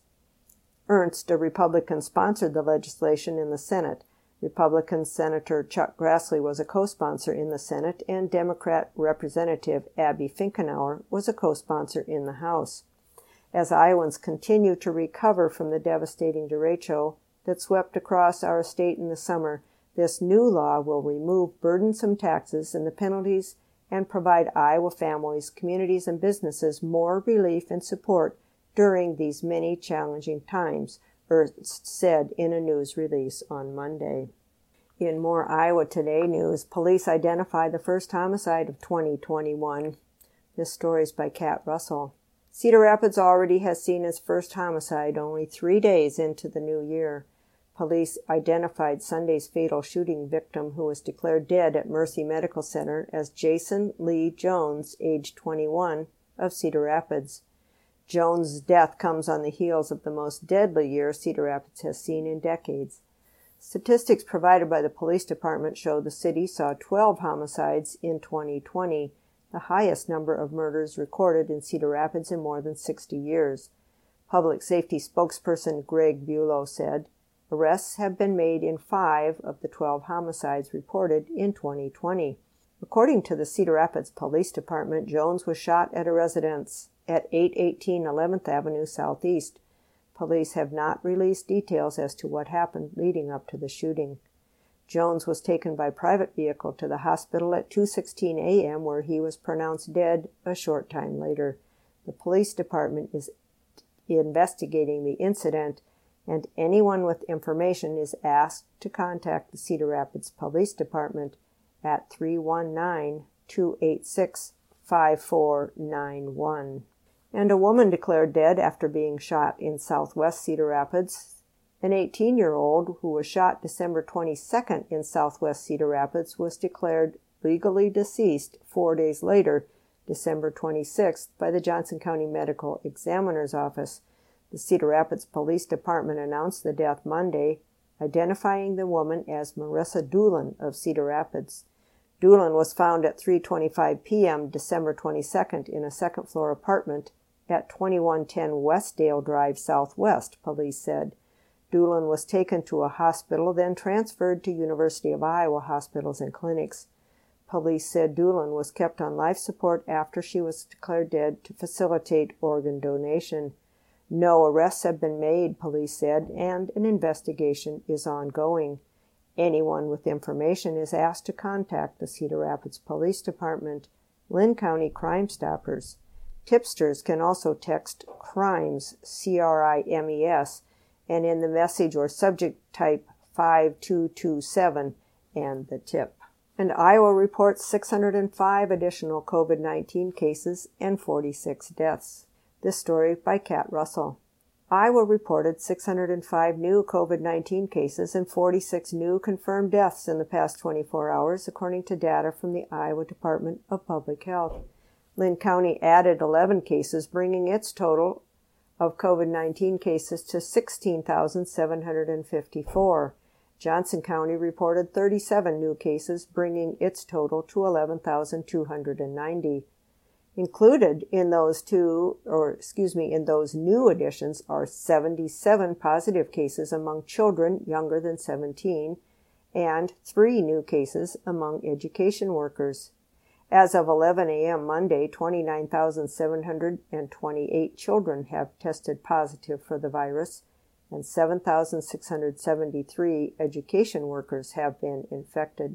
Ernst, a Republican, sponsored the legislation in the Senate. Republican Senator Chuck Grassley was a co-sponsor in the Senate, and Democrat Representative Abby Finkenauer was a co-sponsor in the House. As Iowans continue to recover from the devastating derecho that swept across our state in the summer, this new law will remove burdensome taxes and the penalties and provide Iowa families, communities, and businesses more relief and support during these many challenging times, Ernst said in a news release on Monday. In more Iowa Today news, police identify the first homicide of twenty twenty-one. This story is by Kat Russell. Cedar Rapids already has seen its first homicide only three days into the new year. Police identified Sunday's fatal shooting victim, who was declared dead at Mercy Medical Center, as Jason Lee Jones, age twenty-one, of Cedar Rapids. Jones' death comes on the heels of the most deadly year Cedar Rapids has seen in decades. Statistics provided by the police department show the city saw twelve homicides in twenty twenty, the highest number of murders recorded in Cedar Rapids in more than sixty years. Public safety spokesperson Greg Bulow said, arrests have been made in five of the twelve homicides reported in twenty twenty. According to the Cedar Rapids Police Department, Jones was shot at a residence at eight eighteen eleventh Avenue Southeast. Police have not released details as to what happened leading up to the shooting. Jones was taken by private vehicle to the hospital at two sixteen a.m., where he was pronounced dead a short time later. The police department is investigating the incident, and anyone with information is asked to contact the Cedar Rapids Police Department at three one nine, two eight six, five four nine one. And a woman declared dead after being shot in southwest Cedar Rapids. An eighteen-year-old who was shot December twenty-second in southwest Cedar Rapids was declared legally deceased four days later, December twenty-sixth, by the Johnson County Medical Examiner's Office. The Cedar Rapids Police Department announced the death Monday, identifying the woman as Marissa Doolin of Cedar Rapids. Doolin was found at three twenty-five p.m. December twenty-second in a second-floor apartment at twenty-one ten Westdale Drive Southwest, police said. Doolin was taken to a hospital, then transferred to University of Iowa hospitals and clinics. Police said Doolin was kept on life support after she was declared dead to facilitate organ donation. No arrests have been made, police said, and an investigation is ongoing. Anyone with information is asked to contact the Cedar Rapids Police Department, Lynn County Crime Stoppers. Tipsters can also text CRIMES, C R I M E S, and in the message or subject type five two two seven and the tip. And Iowa reports six hundred five additional COVID nineteen cases and forty-six deaths. This story by Kat Russell. Iowa reported six hundred five new COVID nineteen cases and forty-six new confirmed deaths in the past twenty-four hours, according to data from the Iowa Department of Public Health. Lynn County added eleven cases, bringing its total of COVID nineteen cases to sixteen thousand seven hundred fifty-four. Johnson County reported thirty-seven new cases, bringing its total to eleven thousand two hundred ninety. Included in those two, or excuse me, in those new additions are seventy-seven positive cases among children younger than seventeen and three new cases among education workers. As of eleven a.m. Monday, twenty-nine thousand seven hundred twenty-eight children have tested positive for the virus, and seven thousand six hundred seventy-three education workers have been infected.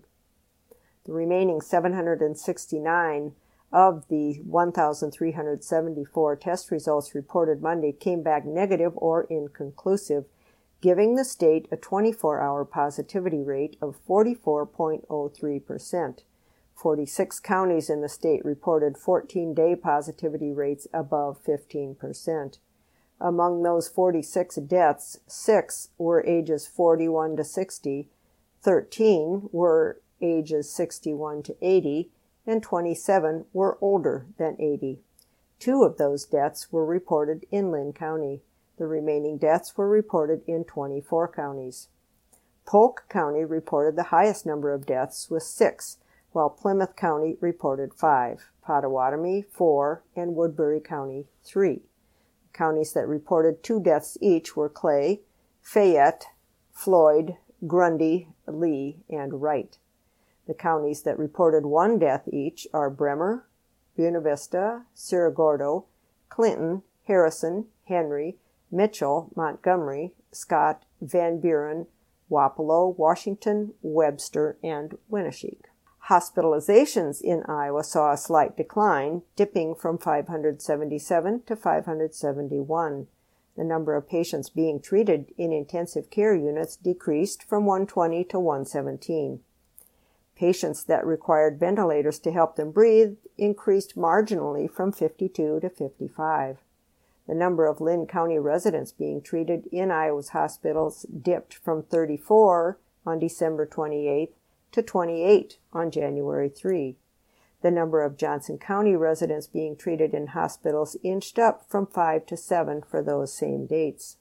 The remaining seven hundred sixty-nine of the one thousand three hundred seventy-four test results reported Monday came back negative or inconclusive, giving the state a twenty-four hour positivity rate of forty-four point zero three percent. forty-six counties in the state reported fourteen day positivity rates above fifteen percent. Among those forty-six deaths, six were ages forty-one to sixty, thirteen were ages sixty-one to eighty, and twenty-seven were older than eighty. Two of those deaths were reported in Linn County. The remaining deaths were reported in twenty-four counties. Polk County reported the highest number of deaths with six, while Plymouth County reported five, Pottawatomie four, and Woodbury County three. Counties that reported two deaths each were Clay, Fayette, Floyd, Grundy, Lee, and Wright. The counties that reported one death each are Bremer, Buena Vista, Cerro Gordo, Clinton, Harrison, Henry, Mitchell, Montgomery, Scott, Van Buren, Wapello, Washington, Webster, and Winneshiek. Hospitalizations in Iowa saw a slight decline, dipping from five hundred seventy-seven to five hundred seventy-one. The number of patients being treated in intensive care units decreased from one hundred twenty to one hundred seventeen. Patients that required ventilators to help them breathe increased marginally from fifty-two to fifty-five. The number of Linn County residents being treated in Iowa's hospitals dipped from thirty-four on December twenty-eighth to twenty-eight on January third. The number of Johnson County residents being treated in hospitals inched up from five to seven for those same dates.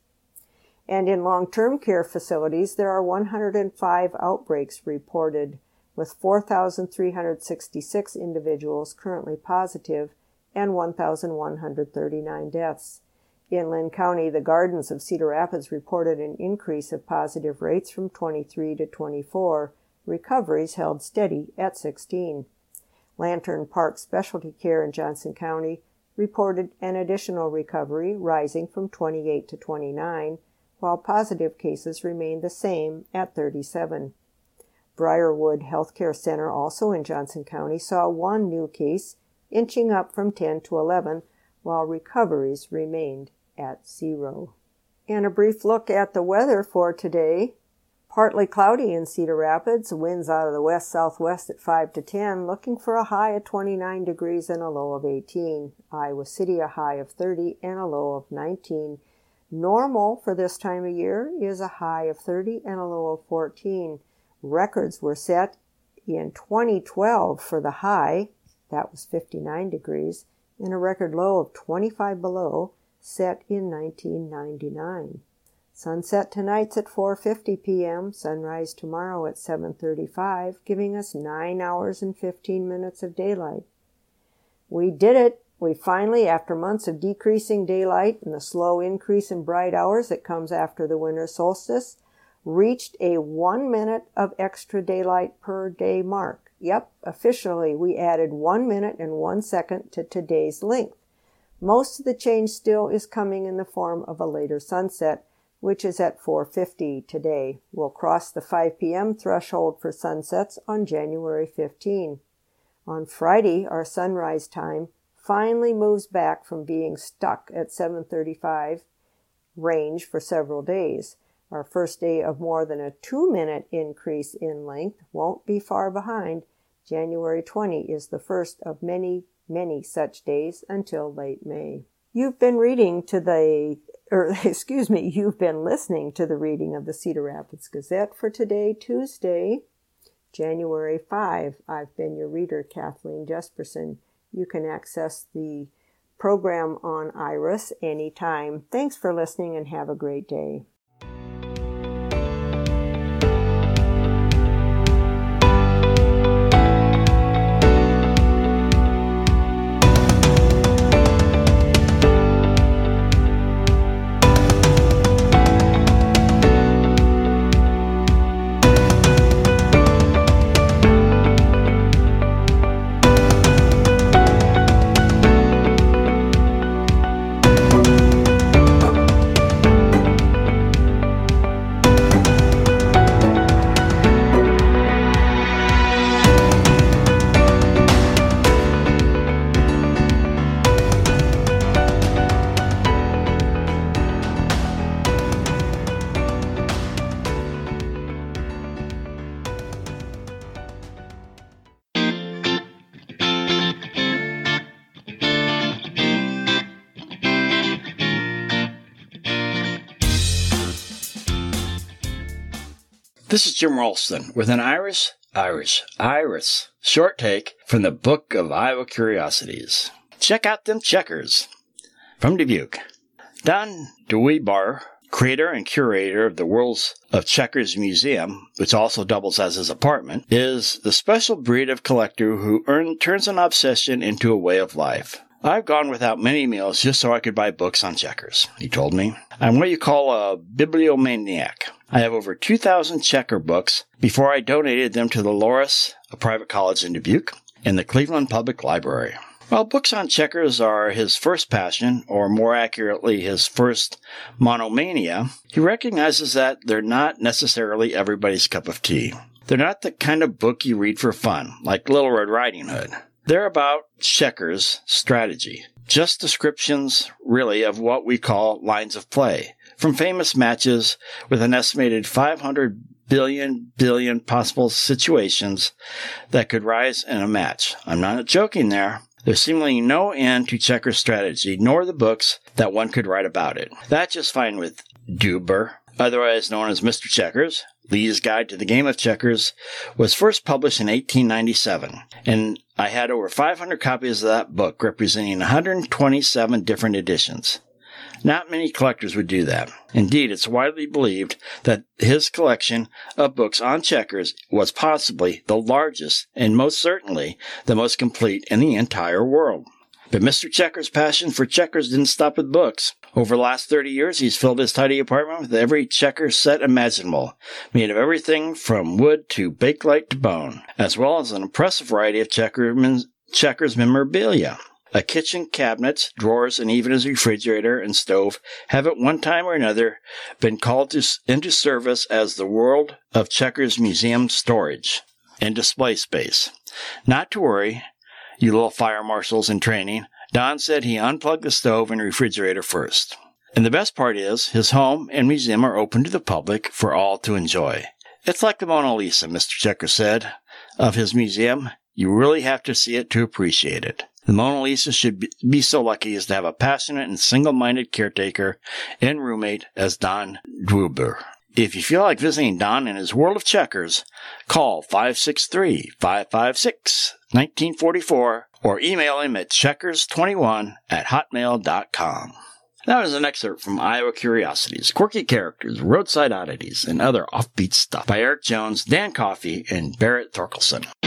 And in long-term care facilities, there are one hundred five outbreaks reported, with four thousand three hundred sixty-six individuals currently positive and one thousand one hundred thirty-nine deaths. In Linn County, the Gardens of Cedar Rapids reported an increase of positive rates from twenty-three to twenty-four. Recoveries held steady at sixteen. Lantern Park Specialty Care in Johnson County reported an additional recovery, rising from twenty-eight to twenty-nine, while positive cases remained the same at thirty-seven. Briarwood Healthcare Center, also in Johnson County, saw one new case, inching up from ten to eleven, while recoveries remained at zero. And a brief look at the weather for today. Partly cloudy in Cedar Rapids, winds out of the west-southwest at five to ten, looking for a high of twenty-nine degrees and a low of eighteen. Iowa City, a high of thirty and a low of nineteen. Normal for this time of year is a high of thirty and a low of fourteen. Records were set in twenty twelve for the high, that was fifty-nine degrees, and a record low of twenty-five below, set in nineteen ninety-nine. Sunset tonight's at four fifty p.m., sunrise tomorrow at seven thirty-five, giving us nine hours and fifteen minutes of daylight. We did it! We finally, after months of decreasing daylight and the slow increase in bright hours that comes after the winter solstice, reached a one minute of extra daylight per day mark. Yep, officially we added one minute and one second to today's length. Most of the change still is coming in the form of a later sunset, which is at four fifty today. We'll cross the five p.m. threshold for sunsets on January fifteenth. On Friday, our sunrise time finally moves back from being stuck at seven thirty-five range for several days. Our first day of more than a two-minute increase in length won't be far behind. January twentieth is the first of many, many such days until late May. You've been reading to the, or excuse me, you've been listening to the reading of the Cedar Rapids Gazette for today, Tuesday, January fifth. I've been your reader, Kathleen Jesperson. You can access the program on Iris anytime. Thanks for listening and have a great day. This is Jim Ralston with an Iris Irish. Iris. Short take from the Book of Iowa Curiosities. Check out them checkers. From Dubuque. Don Deweybar, creator and curator of the Worlds of Checkers Museum, which also doubles as his apartment, is the special breed of collector who earn, turns an obsession into a way of life. I've gone without many meals just so I could buy books on checkers, he told me. I'm what you call a bibliomaniac. I have over two thousand checker books before I donated them to the Loras, a private college in Dubuque, and the Cleveland Public Library. While books on checkers are his first passion, or more accurately, his first monomania, he recognizes that they're not necessarily everybody's cup of tea. They're not the kind of book you read for fun, like Little Red Riding Hood. They're about checkers strategy. Just descriptions, really, of what we call lines of play, from famous matches with an estimated five hundred billion billion possible situations that could rise in a match. I'm not joking there. There's seemingly no end to checker strategy, nor the books that one could write about it. That's just fine with Duber, otherwise known as Mister Checkers. Lee's Guide to the Game of Checkers was first published in eighteen ninety-seven, and I had over five hundred copies of that book, representing one hundred twenty-seven different editions. Not many collectors would do that. Indeed, it's widely believed that his collection of books on checkers was possibly the largest and most certainly the most complete in the entire world. But Mister Checkers' passion for checkers didn't stop with books. Over the last thirty years, he's filled his tidy apartment with every checker set imaginable, made of everything from wood to bakelite to bone, as well as an impressive variety of checkers, checkers memorabilia. A kitchen cabinets, drawers, and even his refrigerator and stove have at one time or another been called to, into service as the World of Checkers Museum storage and display space. Not to worry, you little fire marshals in training, Don said he unplugged the stove and refrigerator first. And the best part is, his home and museum are open to the public for all to enjoy. It's like the Mona Lisa, Mister Checker said of his museum. You really have to see it to appreciate it. The Mona Lisa should be, be so lucky as to have a passionate and single-minded caretaker and roommate as Don Deweybar. If you feel like visiting Don in his world of checkers, call five six three, five five six, one nine four four or email him at checkers twenty-one at hotmail dot com. That was an excerpt from Iowa Curiosities, Quirky Characters, Roadside Oddities, and Other Offbeat Stuff by Eric Jones, Dan Coffey, and Barrett Thorkelson.